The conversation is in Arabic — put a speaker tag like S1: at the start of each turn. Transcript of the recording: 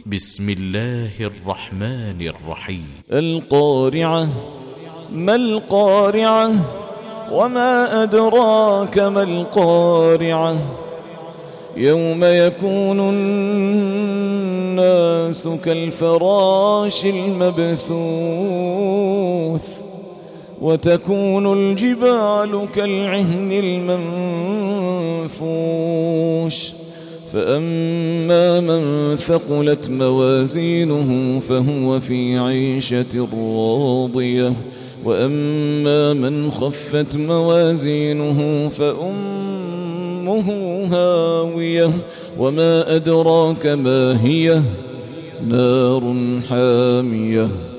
S1: بسم الله الرحمن الرحيم.
S2: القارعة. ما القارعة؟ وما أدراك ما القارعة؟ يوم يكون الناس كالفراش المبثوث وتكون الجبال كالعهن المنفوش فأما من ثقلت موازينه فهو في عيشة راضية وأما من خفت موازينه فأمه هاوية وما أدراك ما هي نار حامية.